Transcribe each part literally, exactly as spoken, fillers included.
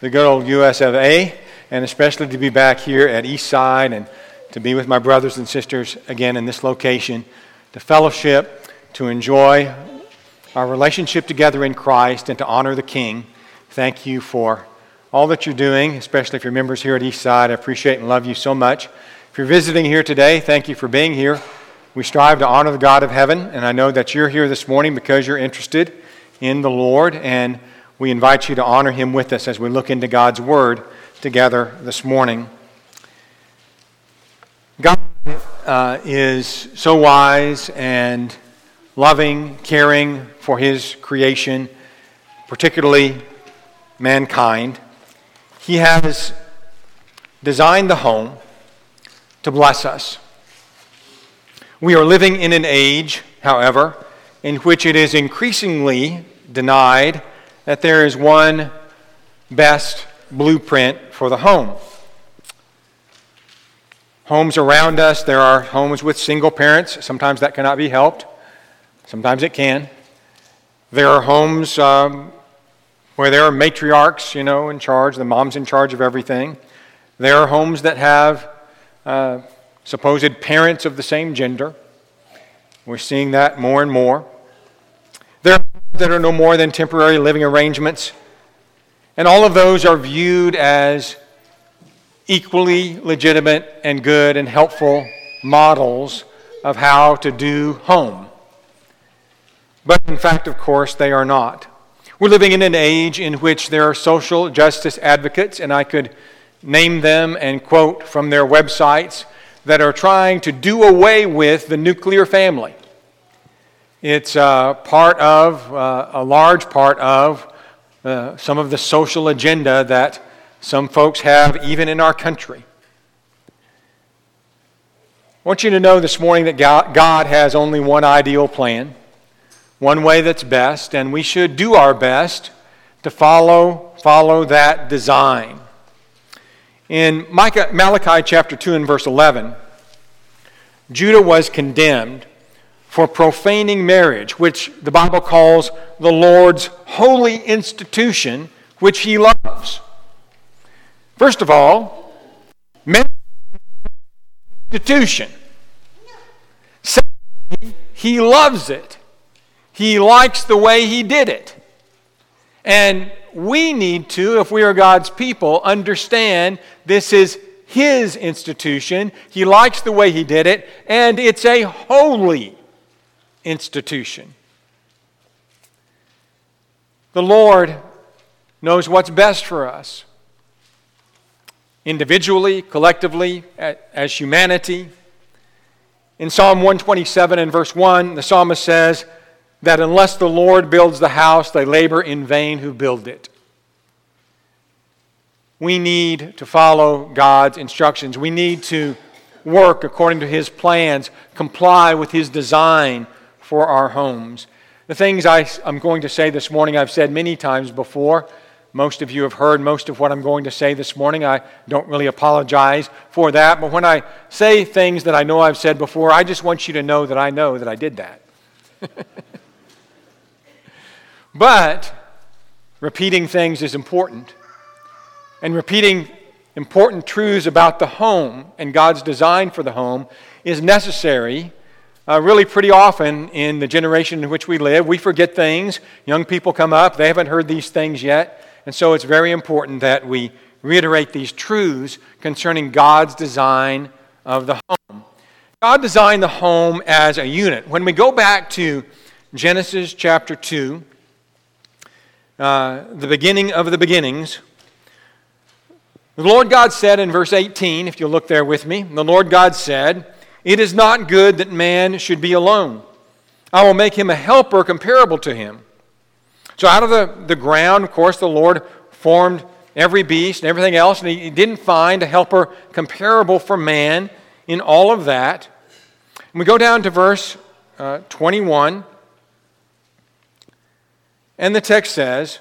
the good old U S of A, and especially to be back here at Eastside and to be with my brothers and sisters again in this location, to fellowship, to enjoy our relationship together in Christ, and to honor the King. Thank you for all that you're doing, especially if you're members here at Eastside. I appreciate and love you so much. If you're visiting here today, thank you for being here. We strive to honor the God of heaven, and I know that you're here this morning because you're interested in the Lord, and we invite you to honor Him with us as we look into God's Word together this morning. God uh, is so wise and loving, caring for His creation, particularly mankind. He has designed the home to bless us. We are living in an age, however, in which it is increasingly denied that there is one best blueprint for the home. Homes around us, there are homes with single parents. Sometimes that cannot be helped. Sometimes it can. There are homes um, where there are matriarchs, you know, in charge. The mom's in charge of everything. There are homes that have uh, supposed parents of the same gender. We're seeing that more and more. There are homes that are no more than temporary living arrangements. And all of those are viewed as equally legitimate and good and helpful models of how to do home. But in fact, of course, they are not. We're living in an age in which there are social justice advocates, and I could name them and quote from their websites, that are trying to do away with the nuclear family. It's uh, part of, uh, a large part of uh, some of the social agenda that some folks have even in our country. I want you to know this morning that God has only one ideal plan, one way that's best, and we should do our best to follow, follow that design. In Micah, Malachi chapter two and verse eleven, Judah was condemned for profaning marriage, which the Bible calls the Lord's holy institution, which He loves. First of all, marriage is an institution. Secondly, He loves it. He likes the way He did it. And we need to, if we are God's people, understand this is His institution. He likes the way He did it, and it's a holy institution. The Lord knows what's best for us, individually, collectively, as humanity. In Psalm one twenty-seven and verse one, the psalmist says that unless the Lord builds the house, they labor in vain who build it. We need to follow God's instructions. We need to work according to His plans, comply with His design for our homes. The things I, I'm going to say this morning, I've said many times before. Most of you have heard most of what I'm going to say this morning. I don't really apologize for that. But when I say things that I know I've said before, I just want you to know that I know that I did that. But repeating things is important. And repeating important truths about the home and God's design for the home is necessary uh, really pretty often in the generation in which we live. We forget things. Young people come up. They haven't heard these things yet. And so it's very important that we reiterate these truths concerning God's design of the home. God designed the home as a unit. When we go back to Genesis chapter two, uh, the beginning of the beginnings, the Lord God said in verse eighteen, if you'll look there with me, the Lord God said, "It is not good that man should be alone. I will make him a helper comparable to him." So out of the, the ground, of course, the Lord formed every beast and everything else, and He didn't find a helper comparable for man in all of that. And we go down to verse uh, twenty-one, and the text says,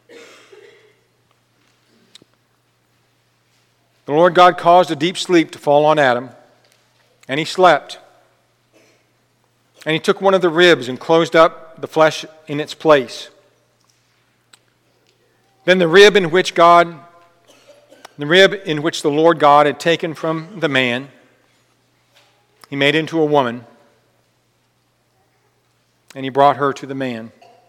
"The Lord God caused a deep sleep to fall on Adam, and he slept. And He took one of the ribs and closed up the flesh in its place. Then the rib in which God The rib in which the Lord God had taken from the man, he made into a woman, and he brought her to the man.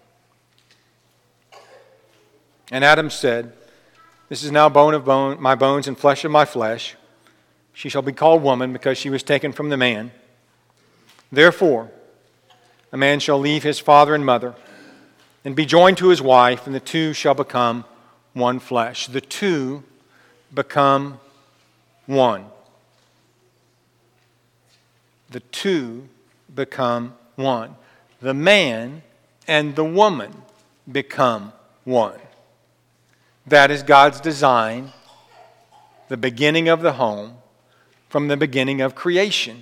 And Adam said, "This is now bone of bone, my bones, and flesh of my flesh. She shall be called woman, because she was taken from the man. Therefore, a man shall leave his father and mother, and be joined to his wife, and the two shall become one flesh." The two become one. The two become one. The man and the woman become one. That is God's design, the beginning of the home, from the beginning of creation.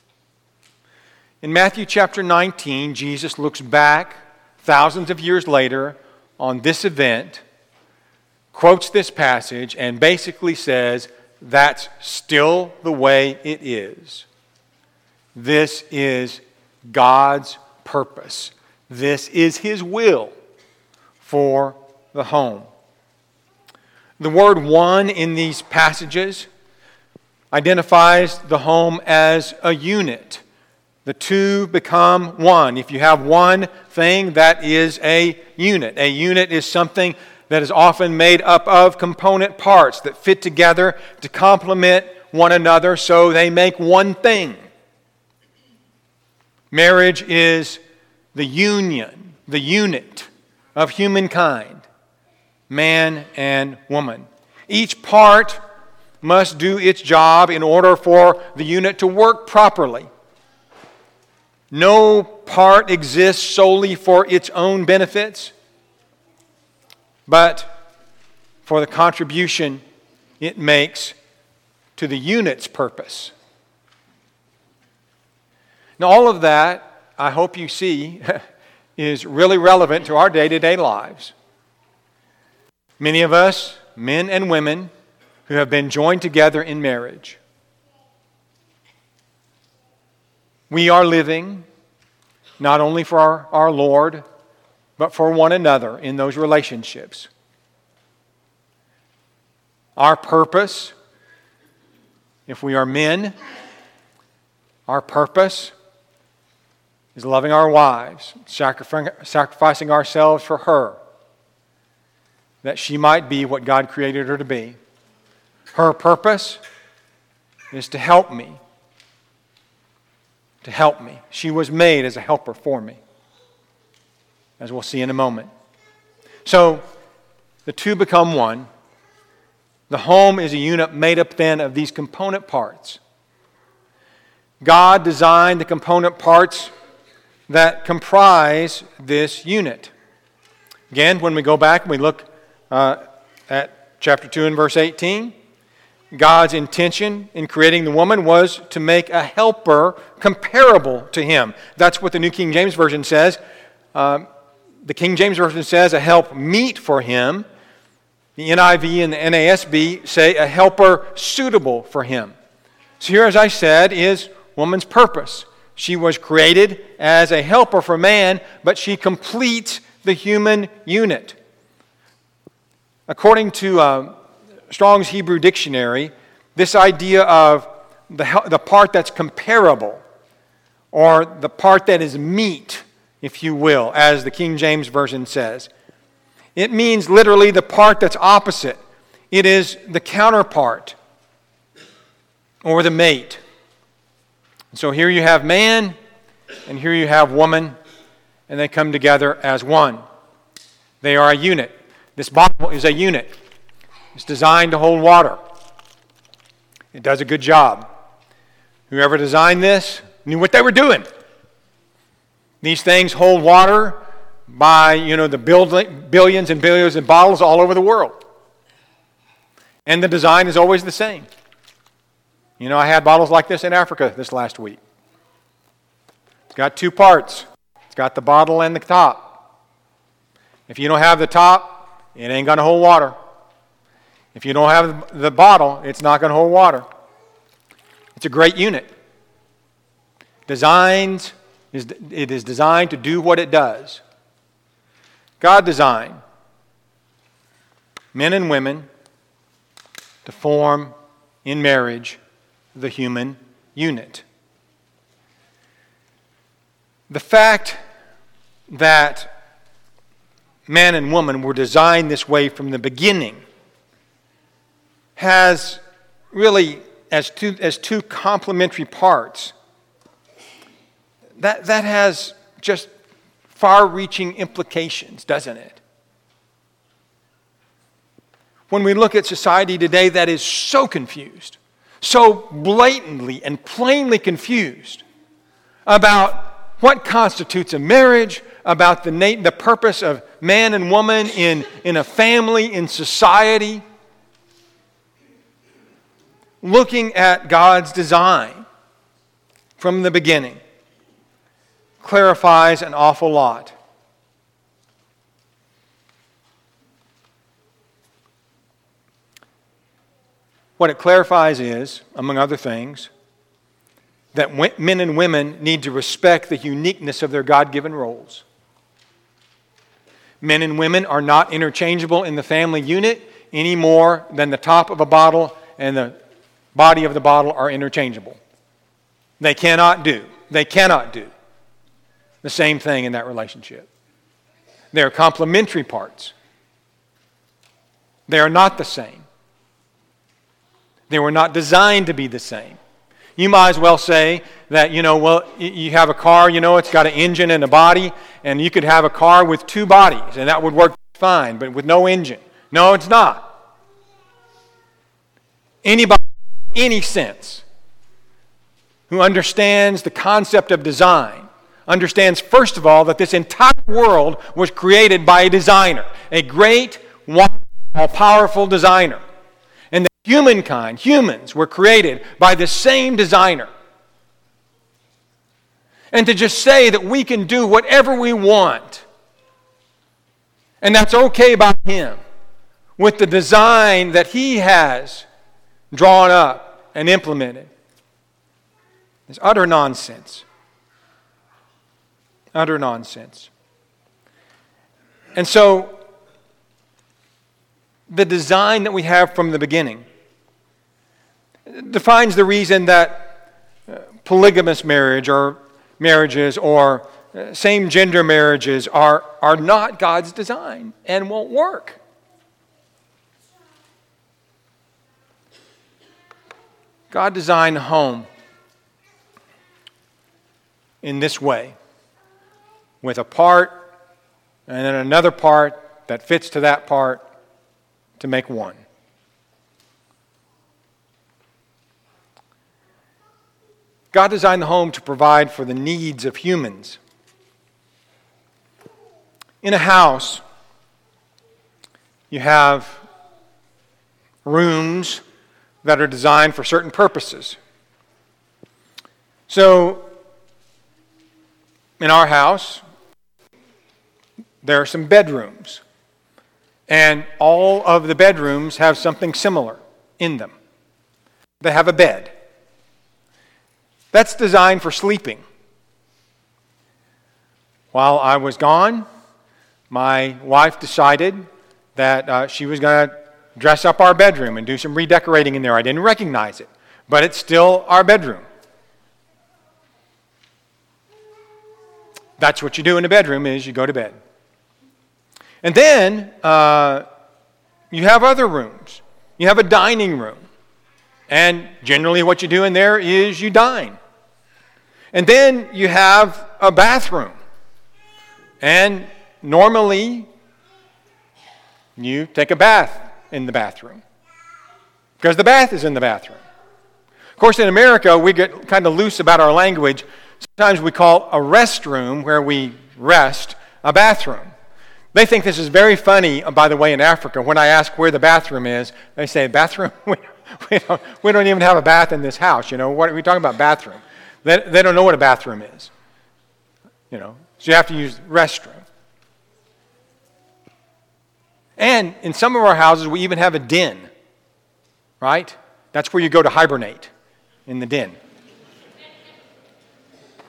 In Matthew chapter nineteen, Jesus looks back thousands of years later on this event, quotes this passage, and basically says, that's still the way it is. This is God's purpose. This is His will for the home. The word one in these passages identifies the home as a unit. The two become one. If you have one thing, that is a unit. A unit is something that is often made up of component parts that fit together to complement one another so they make one thing. Marriage is the union, the unit of humankind, man and woman. Each part must do its job in order for the unit to work properly. No part exists solely for its own benefits, but for the contribution it makes to the unit's purpose. Now, all of that, I hope you see, is really relevant to our day-to-day lives. Many of us, men and women, who have been joined together in marriage, we are living not only for our, our Lord, but for one another in those relationships. Our purpose, if we are men, our purpose is loving our wives, sacrific- sacrificing ourselves for her, that she might be what God created her to be. Her purpose is to help me. To help me. She was made as a helper for me, as we'll see in a moment. So, the two become one. The home is a unit made up then of these component parts. God designed the component parts that comprise this unit. Again, when we go back and we look uh, at chapter two and verse eighteen, God's intention in creating the woman was to make a helper comparable to him. That's what the New King James Version says. Um, the King James Version says a help meet for him. The N I V and the N A S B say a helper suitable for him. So here, as I said, is woman's purpose. She was created as a helper for man, but she completes the human unit. According to uh, Strong's Hebrew Dictionary, this idea of the, the part that's comparable, or the part that is meet, if you will, as the King James Version says, it means literally the part that's opposite. It is the counterpart, or the mate. So here you have man, and here you have woman, and they come together as one. They are a unit. This bottle is a unit. It's designed to hold water. It does a good job. Whoever designed this knew what they were doing. These things hold water by, you know, the billions and billions of bottles all over the world. And the design is always the same. You know, I had bottles like this in Africa this last week. It's got two parts. It's got the bottle and the top. If you don't have the top, it ain't going to hold water. If you don't have the bottle, it's not going to hold water. It's a great unit. Designed, it is designed to do what it does. God designed men and women to form in marriage the human unit. The fact that man and woman were designed this way from the beginning has really, as two, as two complementary parts, that, that has just far-reaching implications, doesn't it? When we look at society today that is so confused, so blatantly and plainly confused about what constitutes a marriage, about the, na- the purpose of man and woman in, in a family, in society, looking at God's design from the beginning clarifies an awful lot. What it clarifies is, among other things, that men and women need to respect the uniqueness of their God-given roles. Men and women are not interchangeable in the family unit any more than the top of a bottle and the body of the bottle are interchangeable. They cannot do, they cannot do the same thing in that relationship. They are complementary parts. They are not the same. They were not designed to be the same. You might as well say that, you know, well, you have a car, you know, it's got an engine and a body, and you could have a car with two bodies, and that would work fine, but with no engine. No, it's not. Anybody, any sense, who understands the concept of design, understands, first of all, that this entire world was created by a designer, a great, wise, all-powerful designer. And that humankind, humans, were created by the same designer. And to just say that we can do whatever we want, and that's okay by him, with the design that he has drawn up and implemented, is utter nonsense. Utter nonsense. And so, the design that we have from the beginning defines the reason that polygamous marriage or marriages or same-gender marriages are, are not God's design and won't work. God designed the home in this way, with a part and then another part that fits to that part to make one. God designed the home to provide for the needs of humans. In a house, you have rooms that are designed for certain purposes. So, in our house, there are some bedrooms. And all of the bedrooms have something similar in them. They have a bed. That's designed for sleeping. While I was gone, my wife decided that uh, she was going to dress up our bedroom and do some redecorating in there. I didn't recognize it, but it's still our bedroom. That's what you do in a bedroom, is you go to bed. And then uh, you have other rooms. You have a dining room. And generally what you do in there is you dine. And then you have a bathroom. And normally you take a bath in the bathroom, because the bath is in the bathroom. Of course, in America, we get kind of loose about our language. Sometimes we call a restroom, where we rest, a bathroom. They think this is very funny, by the way, in Africa. When I ask where the bathroom is, they say, bathroom? we, we, don't, we don't even have a bath in this house. You know, what are we talking about, bathroom? They, they don't know what a bathroom is. You know, so you have to use restroom. And in some of our houses, we even have a den, right? That's where you go to hibernate, in the den.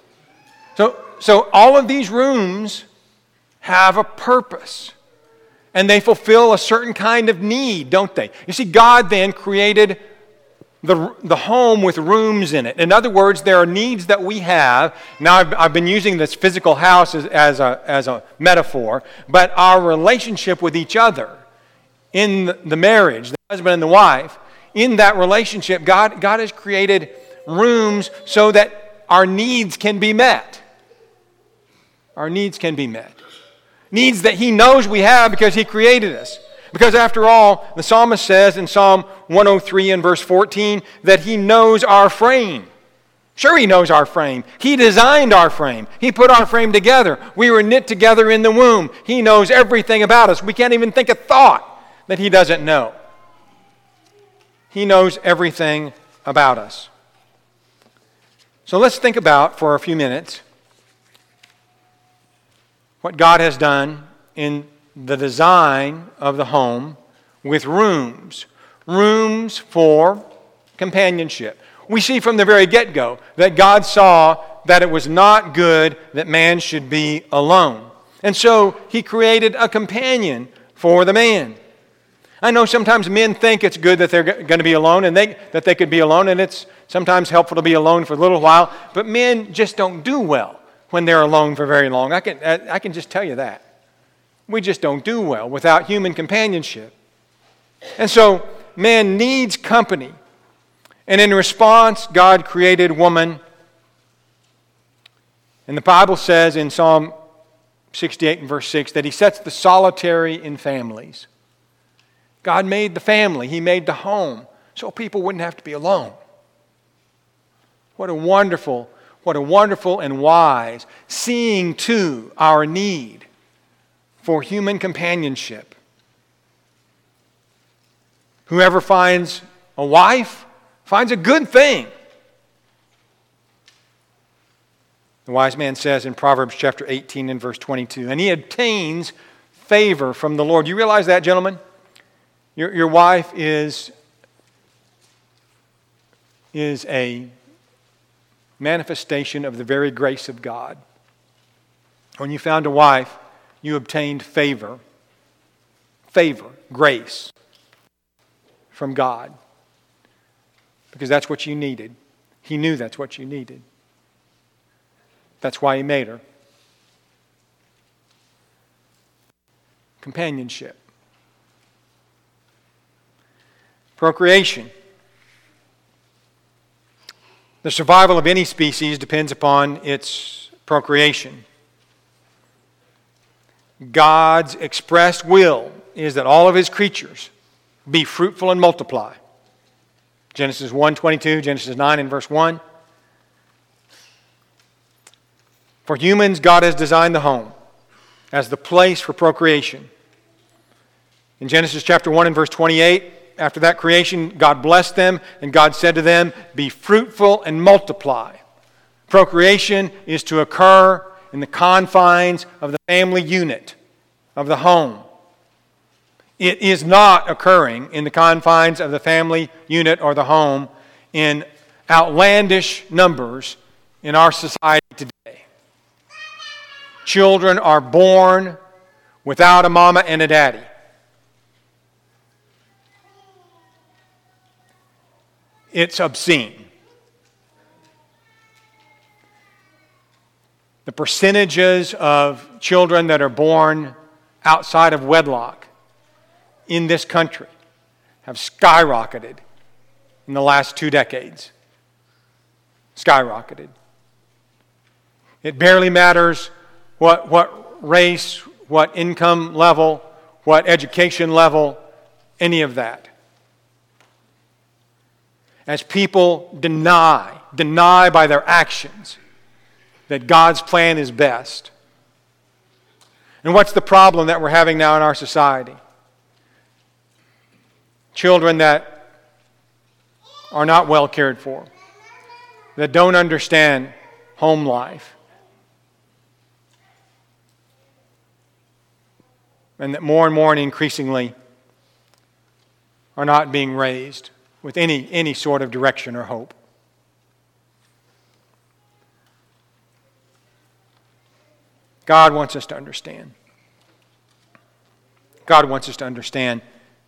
So, so all of these rooms have a purpose. And they fulfill a certain kind of need, don't they? You see, God then created the, the home with rooms in it. In other words, there are needs that we have. Now, I've, I've been using this physical house as, as, a, as a metaphor, but our relationship with each other in the, the marriage, the husband and the wife, in that relationship, God, God has created rooms so that our needs can be met. Our needs can be met. Needs that He knows we have because He created us. Because after all, the psalmist says in Psalm one oh three and verse fourteen that He knows our frame. Sure, He knows our frame. He designed our frame. He put our frame together. We were knit together in the womb. He knows everything about us. We can't even think a thought that He doesn't know. He knows everything about us. So let's think about, for a few minutes, what God has done in the design of the home with rooms. Rooms for companionship. We see from the very get-go that God saw that it was not good that man should be alone. And so He created a companion for the man. I know sometimes men think it's good that they're going to be alone and they, that they could be alone, and it's sometimes helpful to be alone for a little while, but men just don't do well when they're alone for very long. I can, I can just tell you that. We just don't do well without human companionship. And so man needs company. And in response, God created woman. And the Bible says in Psalm sixty-eight and verse six that He sets the solitary in families. God made the family. He made the home so people wouldn't have to be alone. What a wonderful, what a wonderful and wise seeing to our need for human companionship. Whoever finds a wife finds a good thing. The wise man says in Proverbs chapter eighteen and verse twenty-two, and he obtains favor from the Lord. You realize that, gentlemen? Your, your wife is, is a manifestation of the very grace of God. When you found a wife, you obtained favor. Favor, grace from God. Because that's what you needed. He knew that's what you needed. That's why He made her. Companionship. Procreation. The survival of any species depends upon its procreation. God's expressed will is that all of His creatures be fruitful and multiply. Genesis one twenty-two, Genesis nine and verse one. For humans, God has designed the home as the place for procreation. In Genesis chapter one and verse twenty-eight, after that creation, God blessed them, and God said to them, be fruitful and multiply. Procreation is to occur in the confines of the family unit of the home. It is not occurring in the confines of the family unit or the home in outlandish numbers in our society today. Children are born without a mama and a daddy. It's obscene. The percentages of children that are born outside of wedlock in this country have skyrocketed in the last two decades. Skyrocketed. It barely matters what, what race, what income level, what education level, any of that. As people deny, deny by their actions that God's plan is best. And what's the problem that we're having now in our society? Children that are not well cared for, that don't understand home life, and that more and more and increasingly are not being raised with any, any sort of direction or hope. God wants us to understand. God wants us to understand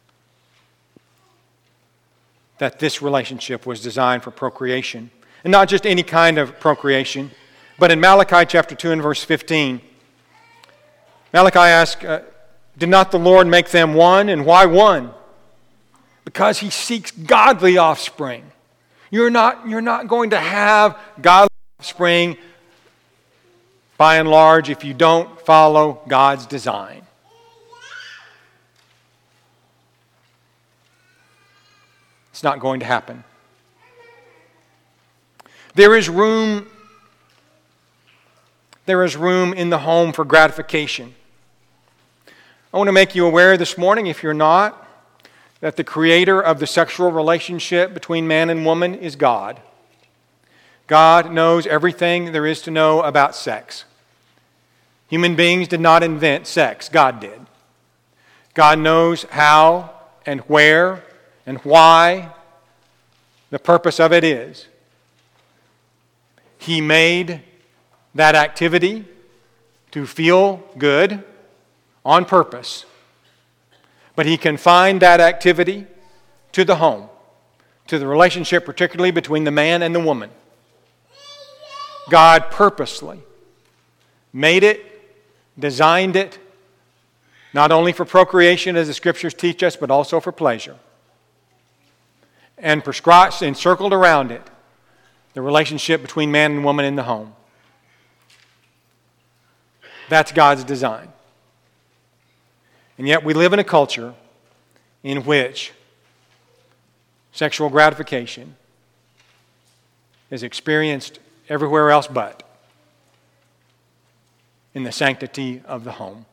that this relationship was designed for procreation. And not just any kind of procreation, but in Malachi chapter two and verse fifteen, Malachi asks, uh, did not the Lord make them one? And why one? Because he seeks godly offspring. You're not, you're not going to have godly offspring by and large if you don't follow God's design. It's not going to happen. There is room, there is room in the home for gratification. I want to make you aware this morning, if you're not, that the creator of the sexual relationship between man and woman is God. God knows everything there is to know about sex. Human beings did not invent sex, God did. God knows how and where and why the purpose of it is. He made that activity to feel good on purpose. But he confined that activity to the home, to the relationship particularly between the man and the woman. God purposely made it, designed it, not only for procreation as the Scriptures teach us, but also for pleasure. And prescribed, encircled around it, the relationship between man and woman in the home. That's God's design. And yet we live in a culture in which sexual gratification is experienced everywhere else but in the sanctity of the home.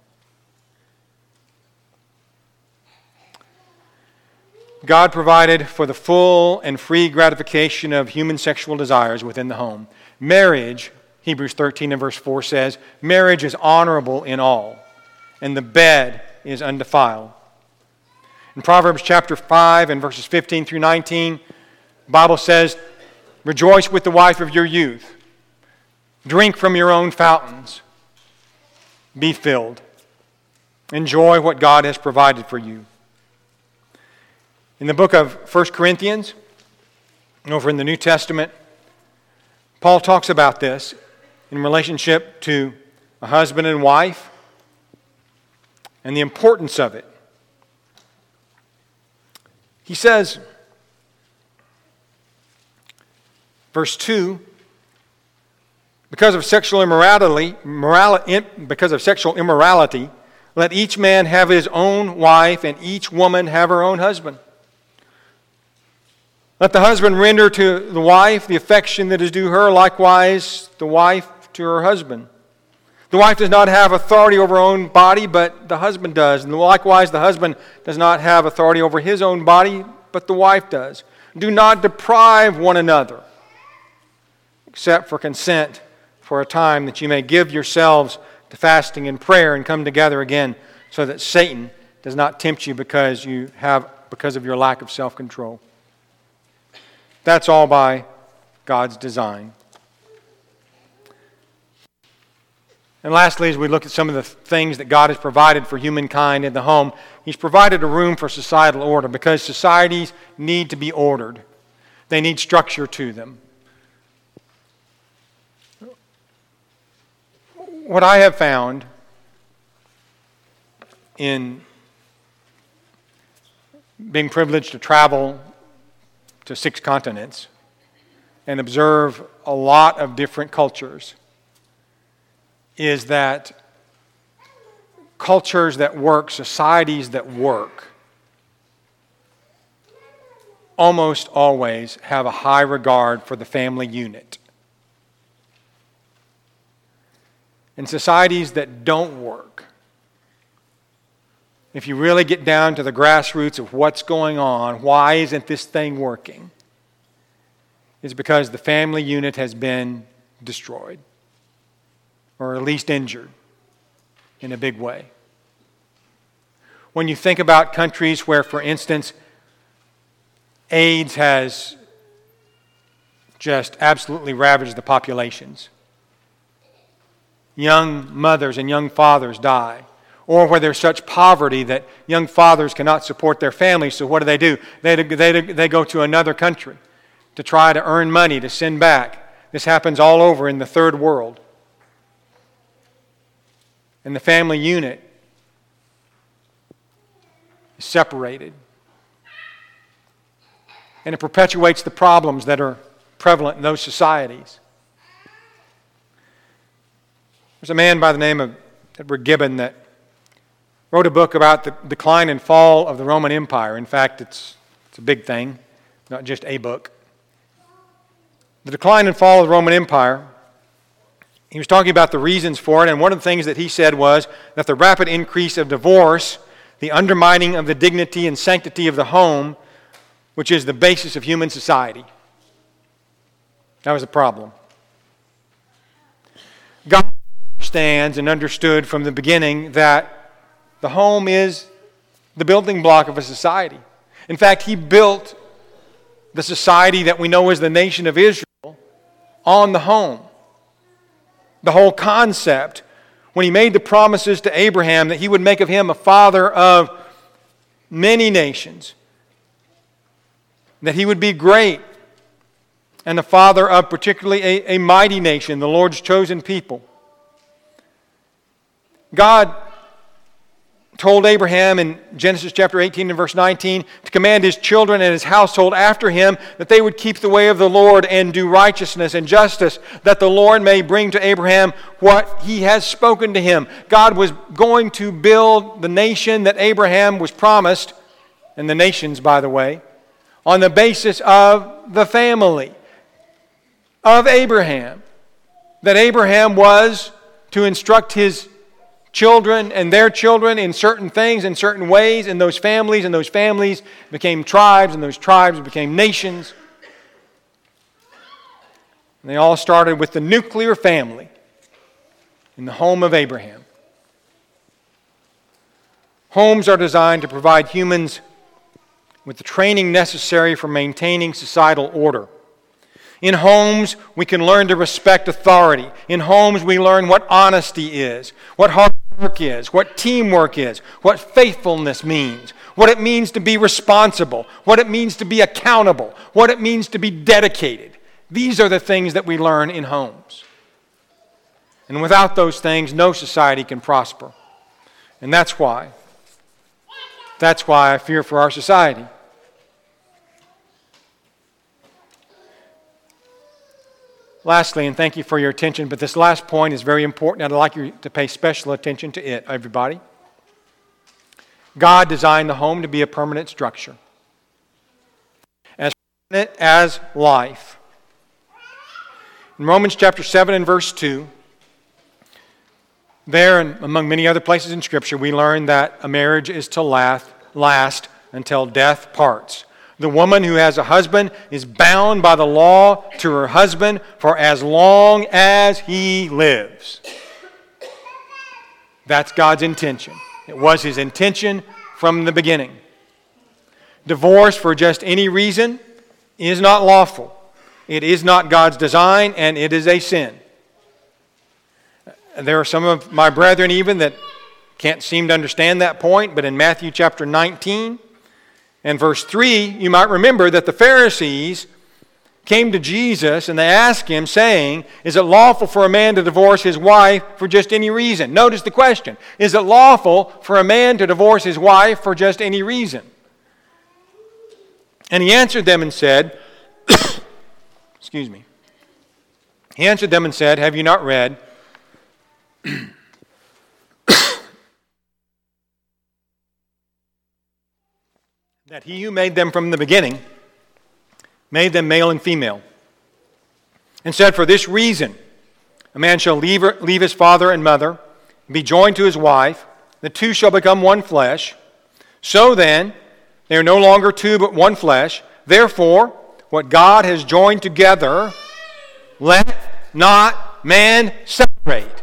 God provided for the full and free gratification of human sexual desires within the home. Marriage, Hebrews thirteen and verse four says, marriage is honorable in all, and the bed is undefiled. In Proverbs chapter five and verses fifteen through nineteen, the Bible says, rejoice with the wife of your youth. Drink from your own fountains. Be filled. Enjoy what God has provided for you. In the book of First Corinthians, over in the New Testament, Paul talks about this in relationship to a husband and wife and the importance of it. He says, verse two, because of sexual immorality, morality, because of sexual immorality, let each man have his own wife and each woman have her own husband. Let the husband render to the wife the affection that is due her, likewise the wife to her husband. The wife does not have authority over her own body, but the husband does. And likewise the husband does not have authority over his own body, but the wife does. Do not deprive one another, except for consent for a time, that you may give yourselves to fasting and prayer and come together again, so that Satan does not tempt you because you have because of your lack of self-control. That's all by God's design. And lastly, as we look at some of the things that God has provided for humankind in the home, He's provided a room for societal order, because societies need to be ordered. They need structure to them. What I have found in being privileged to travel to six continents and observe a lot of different cultures is that cultures that work, societies that work, almost always have a high regard for the family unit. And societies that don't work, if you really get down to the grassroots of what's going on, why isn't this thing working? It's because the family unit has been destroyed, or at least injured in a big way. When you think about countries where, for instance, AIDS has just absolutely ravaged the populations, young mothers and young fathers die, or where there's such poverty that young fathers cannot support their families. So what do they do? They, they, they go to another country to try to earn money to send back. This happens all over in the third world. And the family unit is separated. And it perpetuates the problems that are prevalent in those societies. There's a man by the name of Edward Gibbon that wrote a book about the decline and fall of the Roman Empire. In fact, it's, it's a big thing, not just a book. The decline and fall of the Roman Empire, he was talking about the reasons for it, and one of the things that he said was that the rapid increase of divorce, the undermining of the dignity and sanctity of the home, which is the basis of human society. That was the problem. God understands and understood from the beginning that the home is the building block of a society. In fact, He built the society that we know as the nation of Israel on the home. The whole concept, when He made the promises to Abraham that He would make of him a father of many nations, that he would be great, and the father of particularly a, a mighty nation, the Lord's chosen people. God told Abraham in Genesis chapter eighteen and verse nineteen to command his children and his household after him that they would keep the way of the Lord and do righteousness and justice, that the Lord may bring to Abraham what He has spoken to him. God was going to build the nation that Abraham was promised, and the nations, by the way, on the basis of the family of Abraham. That Abraham was to instruct his children and their children in certain things, in certain ways, in those families, and those families became tribes, and those tribes became nations. And they all started with the nuclear family in the home of Abraham. Homes are designed to provide humans with the training necessary for maintaining societal order. In homes, we can learn to respect authority. In homes, we learn what honesty is, what hard work is, what teamwork is, what faithfulness means, what it means to be responsible, what it means to be accountable, what it means to be dedicated. These are the things that we learn in homes. And without those things, no society can prosper. And that's why, that's why I fear for our society. Lastly, and thank you for your attention, but this last point is very important, and I'd like you to pay special attention to it, everybody. God designed the home to be a permanent structure, as permanent as life. In Romans chapter seven and verse two, there and among many other places in Scripture, we learn that a marriage is to last, last until death parts. The woman who has a husband is bound by the law to her husband for as long as he lives. That's God's intention. It was His intention from the beginning. Divorce for just any reason is not lawful. It is not God's design, and it is a sin. There are some of my brethren even that can't seem to understand that point, but in Matthew chapter nineteen, and verse three, you might remember that the Pharisees came to Jesus and they asked Him, saying, is it lawful for a man to divorce his wife for just any reason? Notice the question. Is it lawful for a man to divorce his wife for just any reason? And He answered them and said, excuse me. He answered them and said, have you not read that He who made them from the beginning made them male and female, and said, for this reason a man shall leave, her, leave his father and mother, and be joined to his wife, the two shall become one flesh. So then, they are no longer two but one flesh. Therefore, what God has joined together, let not man separate.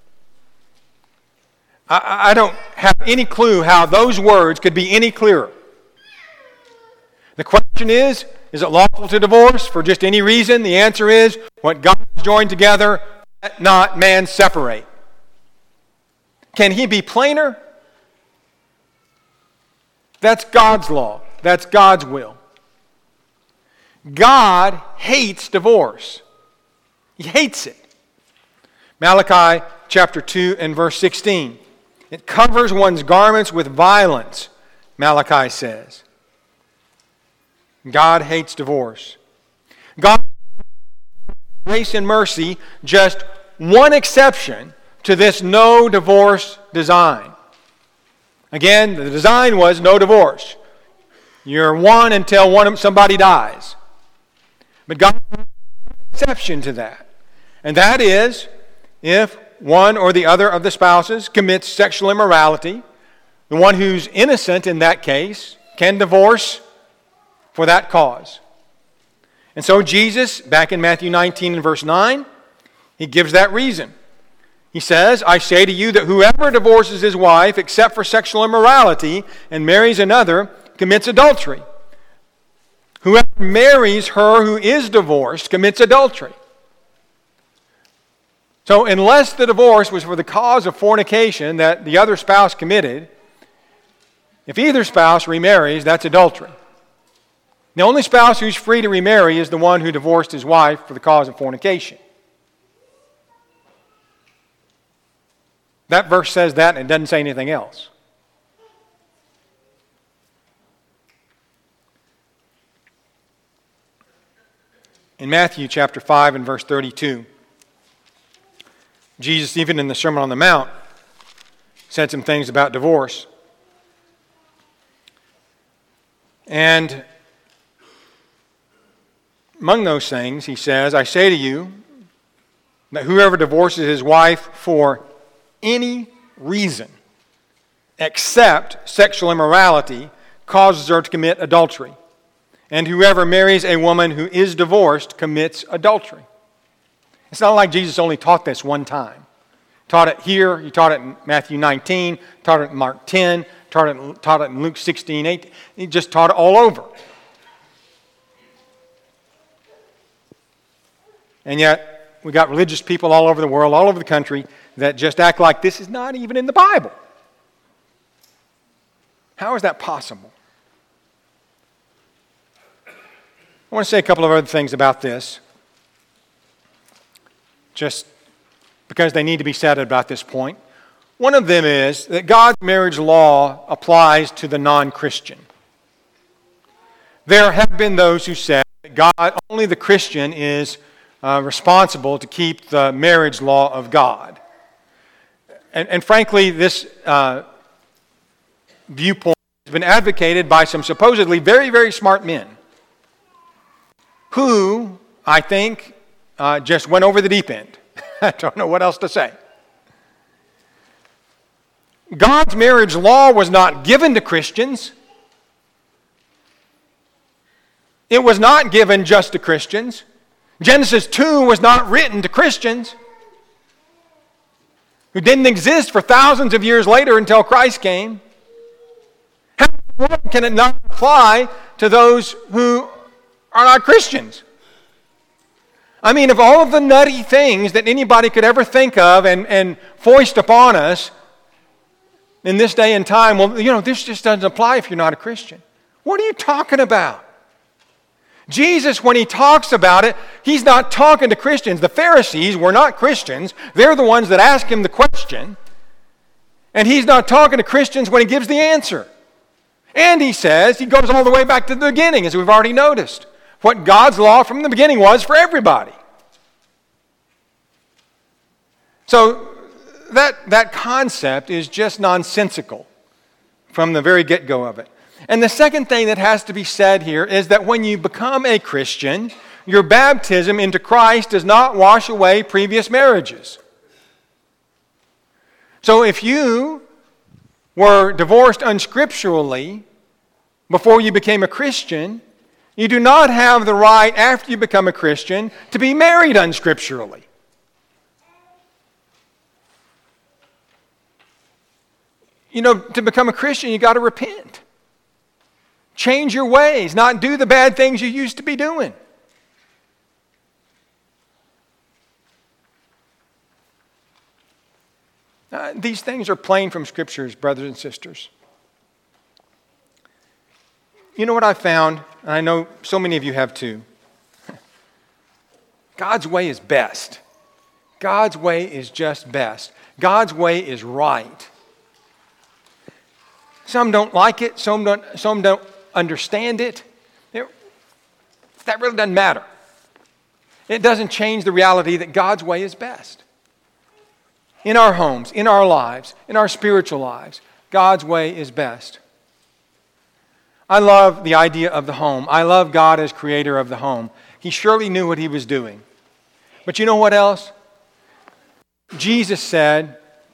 I, I don't have any clue how those words could be any clearer. The question is, is it lawful to divorce for just any reason? The answer is, what God has joined together, let not man separate. Can He be plainer? That's God's law. That's God's will. God hates divorce. He hates it. Malachi chapter two and verse sixteen. It covers one's garments with violence, Malachi says. God hates divorce. God grace and mercy, just one exception to this no divorce design. Again, the design was no divorce. You're one until one somebody dies. But God has an exception to that. And that is if one or the other of the spouses commits sexual immorality, the one who's innocent in that case can divorce for that cause. And so Jesus, back in Matthew nineteen and verse nine, he gives that reason. He says, I say to you that whoever divorces his wife except for sexual immorality and marries another commits adultery. Whoever marries her who is divorced commits adultery. So unless the divorce was for the cause of fornication that the other spouse committed, if either spouse remarries, that's adultery. The only spouse who's free to remarry is the one who divorced his wife for the cause of fornication. That verse says that and it doesn't say anything else. In Matthew chapter five and verse thirty-two, Jesus, even in the Sermon on the Mount, said some things about divorce. And among those things, he says, I say to you that whoever divorces his wife for any reason except sexual immorality causes her to commit adultery. And whoever marries a woman who is divorced commits adultery. It's not like Jesus only taught this one time. He taught it here, he taught it in Matthew nineteen, taught it in Mark ten, taught it, taught it in Luke sixteen, eighteen. He just taught it all over. And yet, we got religious people all over the world, all over the country, that just act like this is not even in the Bible. How is that possible? I want to say a couple of other things about this, just because they need to be said about this point. One of them is that God's marriage law applies to the non-Christian. There have been those who said that God, only the Christian is uh, responsible to keep the marriage law of God. And, and frankly, this uh, viewpoint has been advocated by some supposedly very, very smart men who, I think, uh, just went over the deep end. I don't know what else to say. God's marriage law was not given to Christians. It was not given just to Christians. Genesis two was not written to Christians who didn't exist for thousands of years later until Christ came. How can it not apply to those who are not Christians? I mean, of all of the nutty things that anybody could ever think of and, and foist upon us in this day and time, well, you know, this just doesn't apply if you're not a Christian. What are you talking about? Jesus, when he talks about it, he's not talking to Christians. The Pharisees were not Christians. They're the ones that ask him the question. And he's not talking to Christians when he gives the answer. And he says, he goes all the way back to the beginning, as we've already noticed, what God's law from the beginning was for everybody. So that, that concept is just nonsensical from the very get-go of it. And the second thing that has to be said here is that when you become a Christian, your baptism into Christ does not wash away previous marriages. So if you were divorced unscripturally before you became a Christian, you do not have the right, after you become a Christian, to be married unscripturally. You know, to become a Christian, you got to repent. Change your ways, not do the bad things you used to be doing. Uh, these things are plain from Scriptures, brothers and sisters. You know what I found? And I know so many of you have too. God's way is best. God's way is just best. God's way is right. Some don't like it. Some don't, some don't understand it. it. That really doesn't matter. It doesn't change the reality that God's way is best. In our homes, in our lives, in our spiritual lives, God's way is best. I love the idea of the home. I love God as creator of the home. He surely knew what he was doing. But you know what else? Jesus said,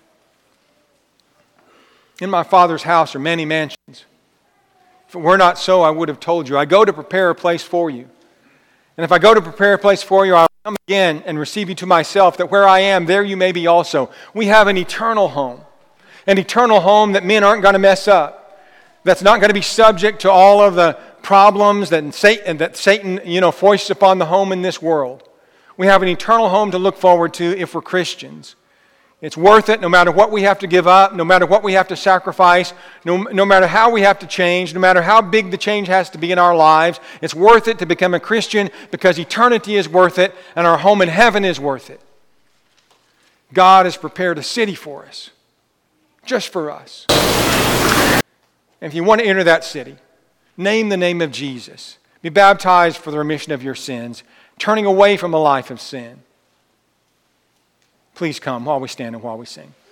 "In my Father's house are many mansions. If it were not so, I would have told you. I go to prepare a place for you. And if I go to prepare a place for you, I will come again and receive you to myself, that where I am, there you may be also." We have an eternal home. An eternal home that men aren't going to mess up. That's not going to be subject to all of the problems that Satan, that Satan, you know, foists upon the home in this world. We have an eternal home to look forward to if we're Christians. It's worth it no matter what we have to give up, no matter what we have to sacrifice, no, no matter how we have to change, no matter how big the change has to be in our lives. It's worth it to become a Christian because eternity is worth it and our home in heaven is worth it. God has prepared a city for us, just for us. And if you want to enter that city, name the name of Jesus. Be baptized for the remission of your sins, turning away from a life of sin. Please come while we stand and while we sing.